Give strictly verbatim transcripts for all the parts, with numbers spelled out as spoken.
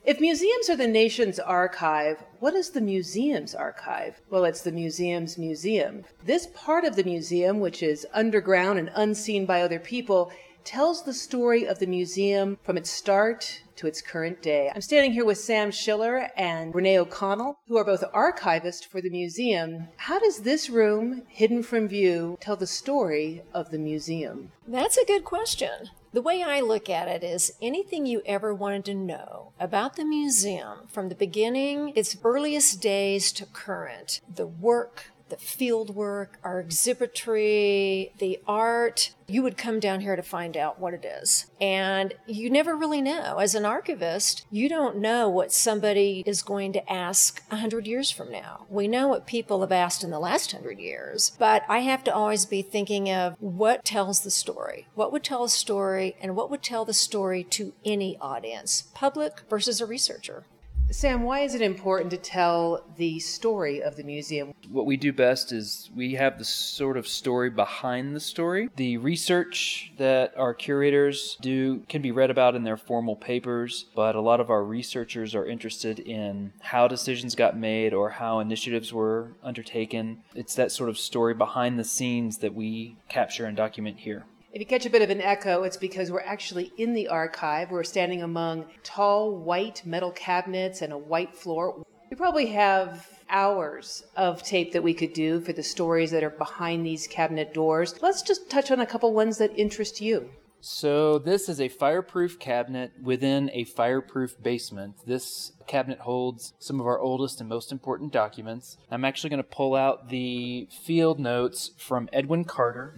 If museums are the nation's archive, what is the museum's archive? Well, it's the museum's museum. This part of the museum, which is underground and unseen by other people, tells the story of the museum from its start to its current day. I'm standing here with Sam Schiller and Renee O'Connell, who are both archivists for the museum. How does this room, hidden from view, tell the story of the museum? That's a good question. The way I look at it is anything you ever wanted to know about the museum from the beginning, its earliest days to current, the work, the field work, our exhibitry, the art, you would come down here to find out what it is. And you never really know. As an archivist, you don't know what somebody is going to ask a hundred years from now. We know what people have asked in the last hundred years, but I have to always be thinking of what tells the story. What would tell a story and what would tell the story to any audience, public versus a researcher. Sam, why is it important to tell the story of the museum? What we do best is we have the sort of story behind the story. The research that our curators do can be read about in their formal papers, but a lot of our researchers are interested in how decisions got made or how initiatives were undertaken. It's that sort of story behind the scenes that we capture and document here. If you catch a bit of an echo, it's because we're actually in the archive. We're standing among tall, white metal cabinets and a white floor. We probably have hours of tape that we could do for the stories that are behind these cabinet doors. Let's just touch on a couple ones that interest you. So this is a fireproof cabinet within a fireproof basement. This cabinet holds some of our oldest and most important documents. I'm actually going to pull out the field notes from Edwin Carter.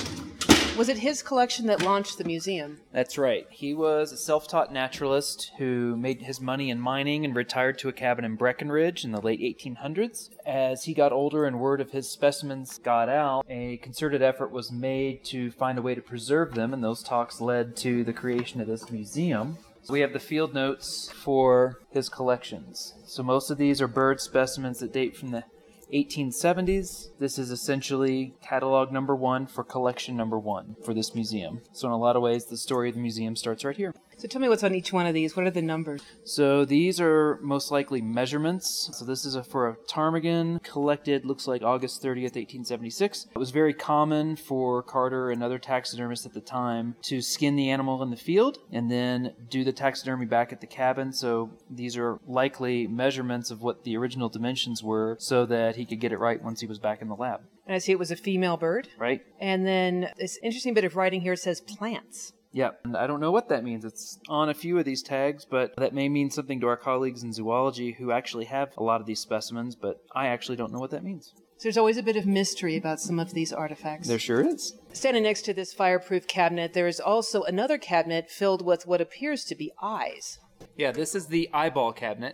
Was it his collection that launched the museum? That's right. He was a self-taught naturalist who made his money in mining and retired to a cabin in Breckenridge in the late eighteen hundreds. As he got older and word of his specimens got out, a concerted effort was made to find a way to preserve them, and those talks led to the creation of this museum. So we have the field notes for his collections. So most of these are bird specimens that date from the eighteen seventies. This is essentially catalog number one for collection number one for this museum. So in a lot of ways, the story of the museum starts right here. So tell me what's on each one of these. What are the numbers? So these are most likely measurements. So this is a, for a ptarmigan collected, looks like August thirtieth, eighteen seventy-six. It was very common for Carter and other taxidermists at the time to skin the animal in the field and then do the taxidermy back at the cabin. So these are likely measurements of what the original dimensions were so that he could get it right once he was back in the lab. And I see it was a female bird. Right. And then this interesting bit of writing here says plants. Yeah, and I don't know what that means. It's on a few of these tags, but that may mean something to our colleagues in zoology who actually have a lot of these specimens, but I actually don't know what that means. So there's always a bit of mystery about some of these artifacts. There sure is. Standing next to this fireproof cabinet, there is also another cabinet filled with what appears to be eyes. Yeah, this is the eyeball cabinet.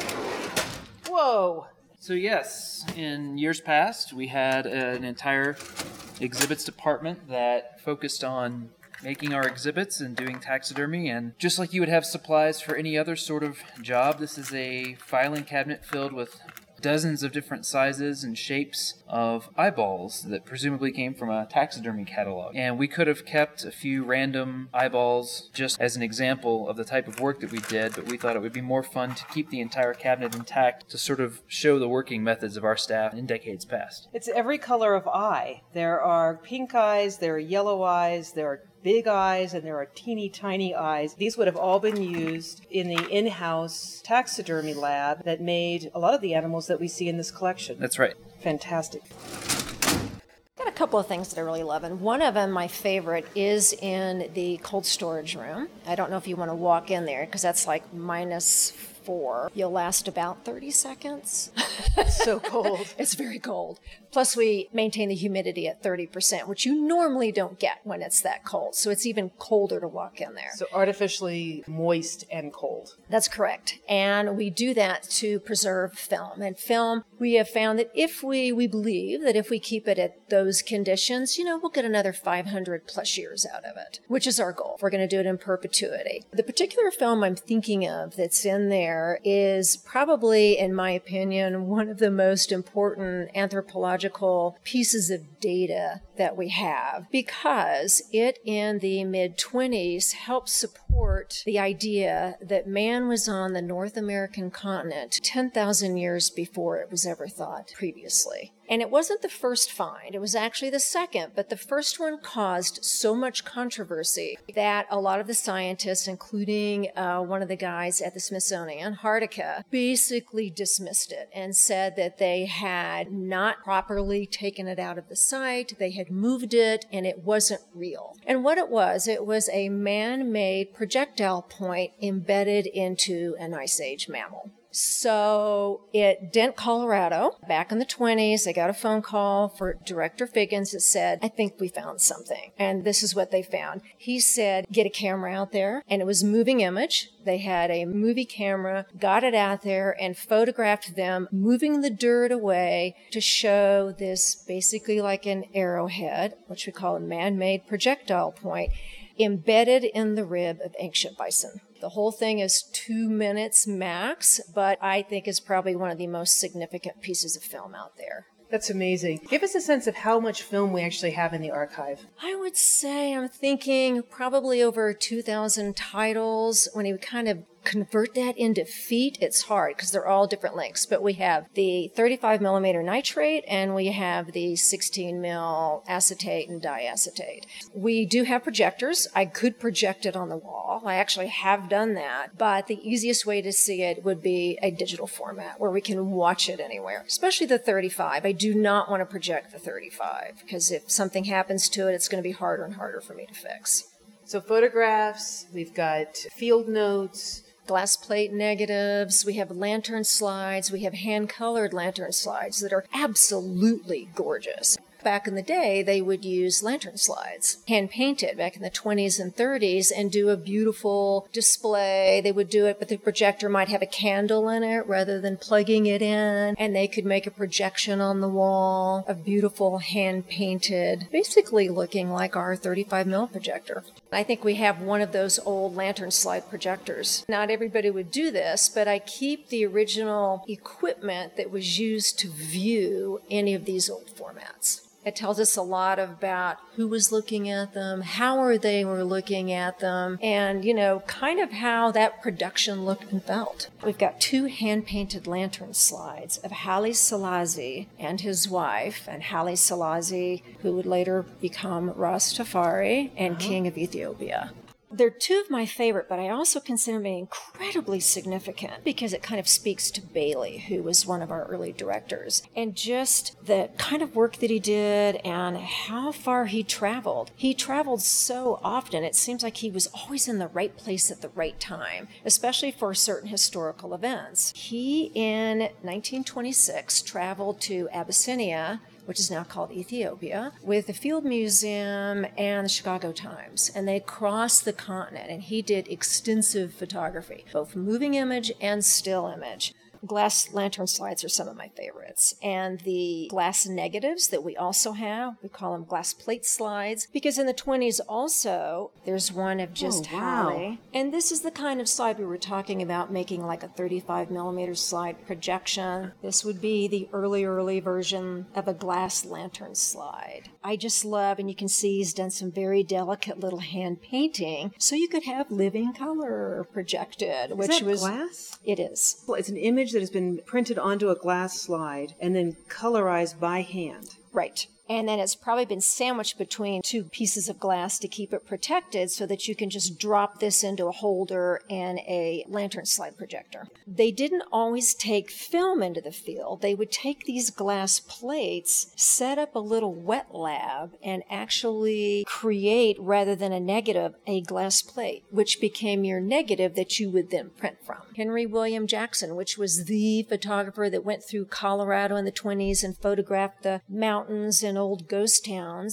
Whoa! So yes, in years past, we had an entire exhibits department that focused on making our exhibits and doing taxidermy, and just like you would have supplies for any other sort of job, this is a filing cabinet filled with dozens of different sizes and shapes of eyeballs that presumably came from a taxidermy catalog. And we could have kept a few random eyeballs just as an example of the type of work that we did, but we thought it would be more fun to keep the entire cabinet intact to sort of show the working methods of our staff in decades past. It's every color of eye. There are pink eyes, there are yellow eyes, there are big eyes, and there are teeny tiny eyes. These would have all been used in the in-house taxidermy lab that made a lot of the animals that we see in this collection. That's right. Fantastic. Got a couple of things that I really love, and one of them, my favorite, is in the cold storage room. I don't know if you want to walk in there because that's like minus four. You'll last about thirty seconds. It's so cold. It's very cold. Plus, we maintain the humidity at thirty percent, which you normally don't get when it's that cold. So it's even colder to walk in there. So artificially moist and cold. That's correct. And we do that to preserve film. And film, we have found that if we, we believe that if we keep it at those conditions, you know, we'll get another five hundred plus years out of it, which is our goal. We're going to do it in perpetuity. The particular film I'm thinking of that's in there there is probably, in my opinion, one of the most important anthropological pieces of data that we have, because it in the mid-twenties helped support the idea that man was on the North American continent ten thousand years before it was ever thought previously. And it wasn't the first find. It was actually the second, but the first one caused so much controversy that a lot of the scientists, including uh, one of the guys at the Smithsonian, Antarctica, basically dismissed it and said that they had not properly taken it out of the site, they had moved it, and it wasn't real. And what it was, it was a man-made projectile point embedded into an Ice Age mammal. So at Dent, Colorado, back in the twenties, they got a phone call for Director Figgins that said, I think we found something. And this is what they found. He said, get a camera out there. And it was moving image. They had a movie camera, got it out there and photographed them moving the dirt away to show this basically like an arrowhead, which we call a man-made projectile point, embedded in the rib of ancient bison. The whole thing is two minutes max, but I think is probably one of the most significant pieces of film out there. That's amazing. Give us a sense of how much film we actually have in the archive. I would say I'm thinking probably over two thousand titles. When you kind of convert that into feet, it's hard because they're all different lengths. But we have the thirty-five millimeter nitrate and we have the sixteen mil acetate and diacetate. We do have projectors. I could project it on the wall. I actually have done that. But the easiest way to see it would be a digital format where we can watch it anywhere, especially the thirty-five. I do not want to project the thirty-five because if something happens to it, it's going to be harder and harder for me to fix. So photographs, we've got field notes, glass plate negatives, we have lantern slides, we have hand-colored lantern slides that are absolutely gorgeous. Back in the day, they would use lantern slides, hand-painted back in the twenties and thirties, and do a beautiful display. They would do it, but the projector might have a candle in it rather than plugging it in, and they could make a projection on the wall, a beautiful hand-painted, basically looking like our thirty-five mil projector. I think we have one of those old lantern slide projectors. Not everybody would do this, but I keep the original equipment that was used to view any of these old formats. It tells us a lot about who was looking at them, how are they were looking at them, and, you know, kind of how that production looked and felt. We've got two hand-painted lantern slides of Haile Selassie and his wife, and Haile Selassie, who would later become Rastafari and uh-huh. King of Ethiopia. They're two of my favorite, but I also consider them incredibly significant because it kind of speaks to Bailey, who was one of our early directors, and just the kind of work that he did and how far he traveled. He traveled so often, it seems like he was always in the right place at the right time, especially for certain historical events. He, in nineteen twenty-six, traveled to Abyssinia, which is now called Ethiopia, with the Field Museum and the Chicago Times. And they crossed the continent, and he did extensive photography, both moving image and still image. Glass lantern slides are some of my favorites. And the glass negatives that we also have, we call them glass plate slides, because in the twenties also, there's one of just oh, wow. Haile. And this is the kind of slide we were talking about, making like a thirty-five millimeter slide projection. This would be the early, early version of a glass lantern slide. I just love, and you can see he's done some very delicate little hand painting, so you could have living color projected, is which that was glass? It is. Well, it's an image that has been printed onto a glass slide and then colorized by hand. Right. And then it's probably been sandwiched between two pieces of glass to keep it protected so that you can just drop this into a holder and a lantern slide projector. They didn't always take film into the field. They would take these glass plates, set up a little wet lab, and actually create, rather than a negative, a glass plate, which became your negative that you would then print from. Henry William Jackson, which was the photographer that went through Colorado in the twenties and photographed the mountains and old ghost towns,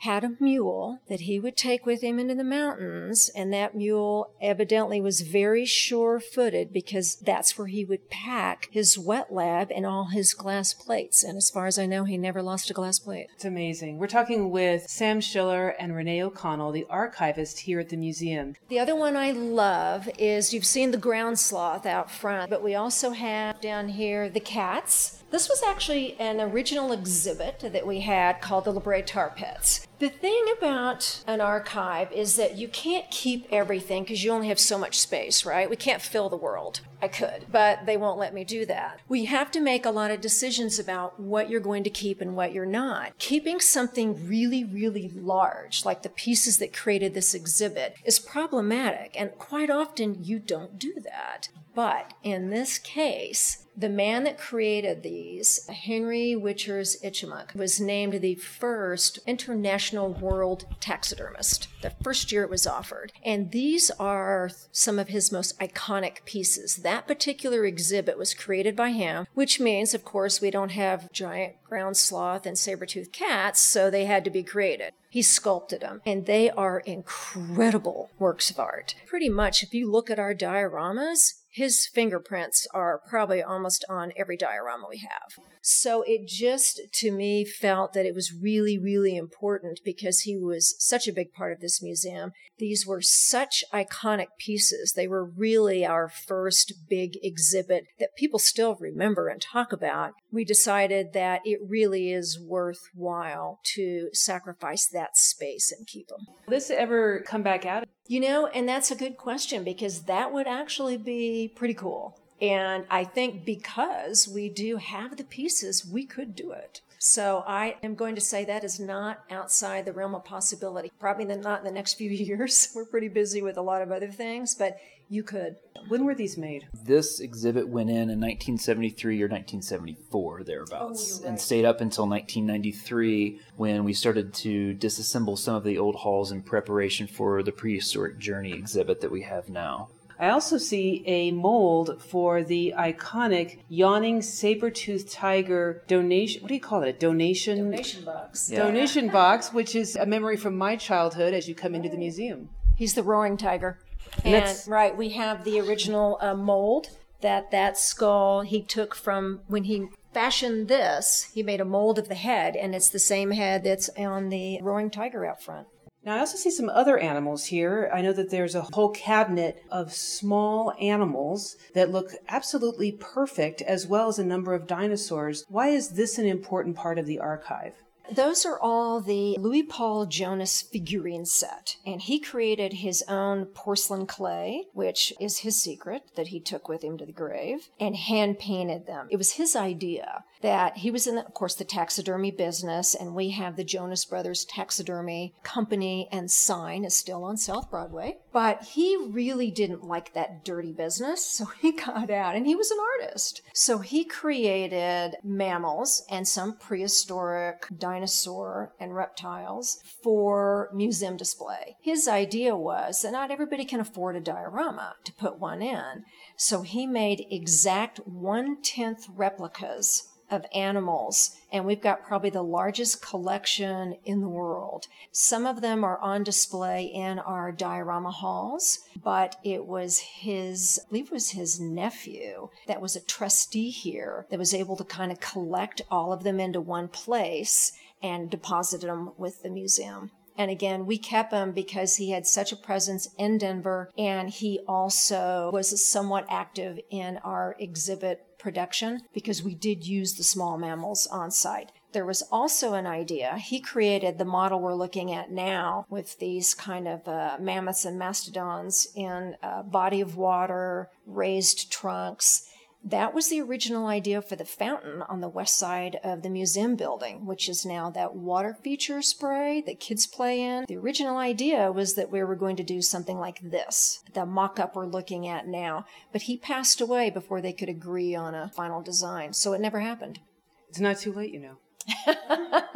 had a mule that he would take with him into the mountains, and that mule evidently was very sure-footed because that's where he would pack his wet lab and all his glass plates. And as far as I know, he never lost a glass plate. It's amazing. We're talking with Sam Schiller and Renee O'Connell, the archivist here at the museum. The other one I love is, you've seen the ground sloth out front, but we also have down here the cats. This was actually an original exhibit that we had called the La Brea Tar Pits. The thing about an archive is that you can't keep everything because you only have so much space, right? We can't fill the world. I could, but they won't let me do that. We have to make a lot of decisions about what you're going to keep and what you're not. Keeping something really, really large, like the pieces that created this exhibit, is problematic, and quite often you don't do that. But in this case, the man that created these, Henry Wichers Ichimuk, was named the first international world taxidermist, the first year it was offered. And these are some of his most iconic pieces. That particular exhibit was created by him, which means, of course, we don't have giant ground sloth and saber-toothed cats, so they had to be created. He sculpted them, and they are incredible works of art. Pretty much, if you look at our dioramas, his fingerprints are probably almost on every diorama we have. So it just, to me, felt that it was really, really important because he was such a big part of this museum. These were such iconic pieces. They were really our first big exhibit that people still remember and talk about. We decided that it really is worthwhile to sacrifice that space and keep them. Will this ever come back out? You know, and that's a good question because that would actually be pretty cool. And I think because we do have the pieces, we could do it. So I am going to say that is not outside the realm of possibility. Probably not in the next few years. We're pretty busy with a lot of other things, but you could. When were these made? This exhibit went in in nineteen seventy-three or nineteen seventy-four, thereabouts, oh, right. and stayed up until nineteen ninety-three when we started to disassemble some of the old halls in preparation for the Prehistoric Journey exhibit that we have now. I also see a mold for the iconic yawning saber-toothed tiger donation. What do you call it? A donation? Donation box. Yeah. Donation box, which is a memory from my childhood as you come into the museum. He's the roaring tiger. And And, that's- right, we have the original uh, mold that that skull he took from when he fashioned this. He made a mold of the head, and it's the same head that's on the roaring tiger out front. Now, I also see some other animals here. I know that there's a whole cabinet of small animals that look absolutely perfect, as well as a number of dinosaurs. Why is this an important part of the archive? Those are all the Louis Paul Jonas figurine set, and he created his own porcelain clay, which is his secret that he took with him to the grave, and hand painted them. It was his idea that he was in, of course, the taxidermy business, and we have the Jonas Brothers Taxidermy Company and sign is still on South Broadway. But he really didn't like that dirty business, so he got out, and he was an artist. So he created mammals and some prehistoric dinosaur and reptiles for museum display. His idea was that not everybody can afford a diorama to put one in, so he made exact one-tenth replicas of animals, and we've got probably the largest collection in the world. Some of them are on display in our diorama halls, but it was his, I believe it was his nephew that was a trustee here that was able to kind of collect all of them into one place and deposited them with the museum. And again, we kept him because he had such a presence in Denver, and he also was somewhat active in our exhibit production because we did use the small mammals on site. There was also an idea. He created the model we're looking at now with these kind of uh, mammoths and mastodons in a body of water, raised trunks. That was the original idea for the fountain on the west side of the museum building, which is now that water feature spray that kids play in. The original idea was that we were going to do something like this, the mock-up we're looking at now. But he passed away before they could agree on a final design, so it never happened. It's not too late, you know.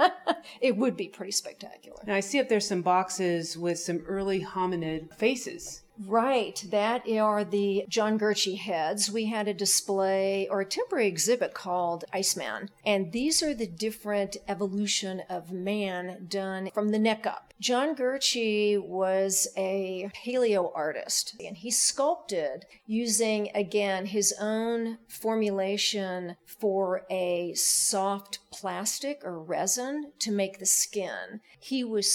it would be pretty spectacular. Now I see up there some boxes with some early hominid faces. Right, that are the John Gurchie heads. We had a display or a temporary exhibit called Iceman, and these are the different evolution of man done from the neck up. John Gurchie was a paleo artist, and he sculpted using, again, his own formulation for a soft plastic or resin to make the skin. He was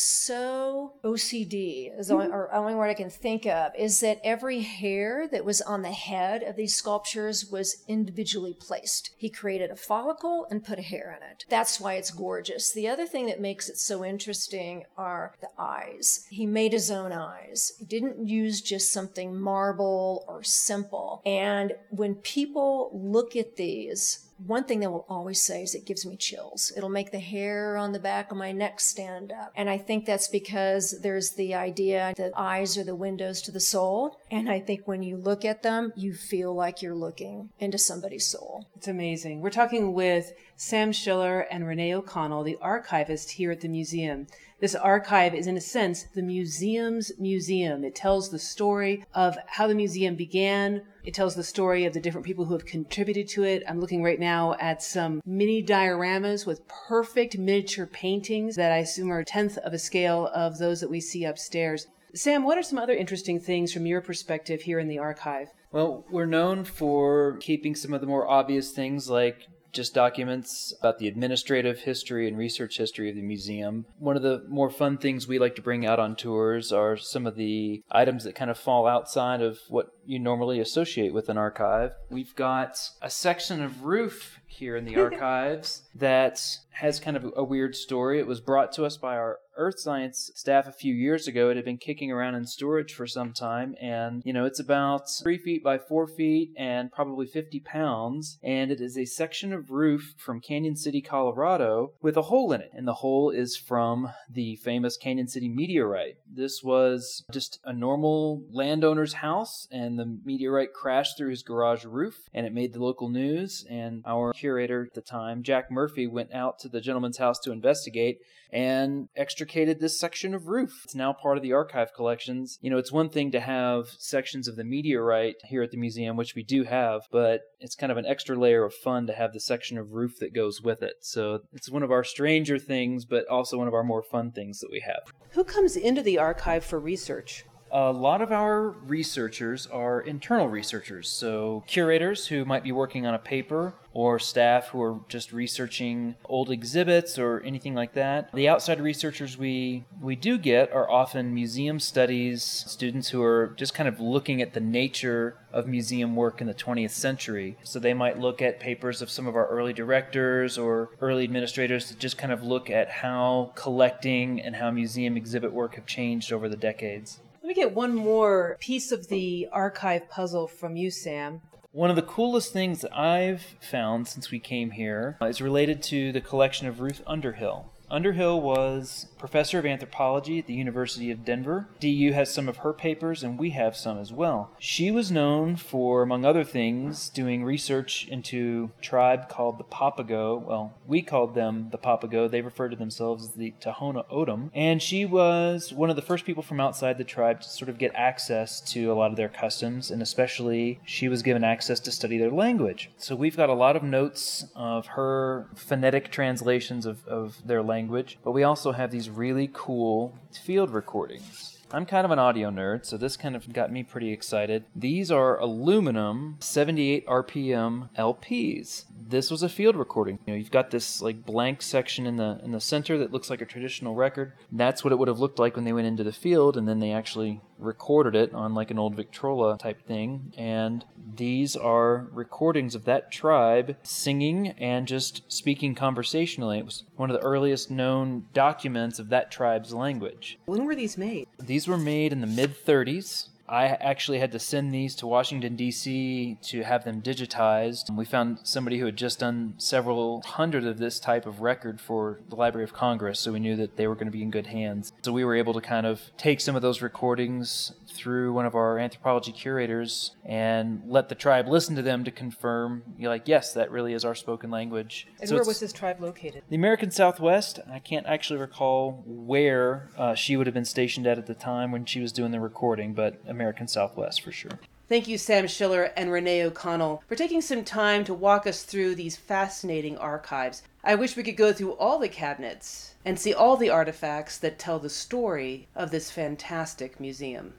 so O C D, is the only, or only word I can think of, is that every hair that was on the head of these sculptures was individually placed. He created a follicle and put a hair in it. That's why it's gorgeous. The other thing that makes it so interesting are the eyes. He made his own eyes. He didn't use just something marble or simple. And when people look at these, one thing they will always say is it gives me chills. It'll make the hair on the back of my neck stand up. And I think that's because there's the idea that eyes are the windows to the soul. And I think when you look at them, you feel like you're looking into somebody's soul. It's amazing. We're talking with Sam Schiller and Renee O'Connell, the archivist here at the museum. This archive is, in a sense, the museum's museum. It tells the story of how the museum began. It tells the story of the different people who have contributed to it. I'm looking right now at some mini dioramas with perfect miniature paintings that I assume are a tenth of a scale of those that we see upstairs. Sam, what are some other interesting things from your perspective here in the archive? Well, we're known for keeping some of the more obvious things like just documents about the administrative history and research history of the museum. One of the more fun things we like to bring out on tours are some of the items that kind of fall outside of what you normally associate with an archive. We've got a section of roof here in the archives that has kind of a weird story. It was brought to us by our earth science staff a few years ago. It had been kicking around in storage for some time, and you know, it's about three feet by four feet and probably fifty pounds, and it is a section of roof from Canyon City, Colorado, with a hole in it, and the hole is from the famous Canyon City meteorite. This was just a normal landowner's house, and the meteorite crashed through his garage roof, and it made the local news, and our curator at the time, Jack Murphy, went out to the gentleman's house to investigate and extricated this section of roof. It's now part of the archive collections. You know, it's one thing to have sections of the meteorite here at the museum, which we do have, but it's kind of an extra layer of fun to have the section of roof that goes with it. So it's one of our stranger things, but also one of our more fun things that we have. Who comes into the archive for research? A lot of our researchers are internal researchers, so curators who might be working on a paper or staff who are just researching old exhibits or anything like that. The outside researchers we we do get are often museum studies students who are just kind of looking at the nature of museum work in the twentieth century. So they might look at papers of some of our early directors or early administrators to just kind of look at how collecting and how museum exhibit work have changed over the decades. Let me get one more piece of the archive puzzle from you, Sam. One of the coolest things that I've found since we came here is related to the collection of Ruth Underhill. Underhill was professor of anthropology at the University of Denver. D U has some of her papers, and we have some as well. She was known for, among other things, doing research into a tribe called the Papago. Well, we called them the Papago. They referred to themselves as the Tohono O'odham. And she was one of the first people from outside the tribe to sort of get access to a lot of their customs, and especially she was given access to study their language. So we've got a lot of notes of her phonetic translations of, of their language. Language, but we also have these really cool field recordings. I'm kind of an audio nerd, so this kind of got me pretty excited. These are aluminum seventy-eight R P M L Ps. This was a field recording. You know, you've got this like blank section in the in the center that looks like a traditional record. That's what it would have looked like when they went into the field, and then they actually recorded it on like an old Victrola type thing. And these are recordings of that tribe singing and just speaking conversationally. It was one of the earliest known documents of that tribe's language. When were these made? These were made in the mid thirties. I actually had to send these to Washington, D C to have them digitized. We found somebody who had just done several hundred of this type of record for the Library of Congress, so we knew that they were going to be in good hands. So we were able to kind of take some of those recordings through one of our anthropology curators and let the tribe listen to them to confirm, you know, like, yes, that really is our spoken language. And so where was this tribe located? The American Southwest. I can't actually recall where uh, she would have been stationed at at the time when she was doing the recording, but American Southwest for sure. Thank you, Sam Schiller and Renee O'Connell, for taking some time to walk us through these fascinating archives. I wish we could go through all the cabinets and see all the artifacts that tell the story of this fantastic museum.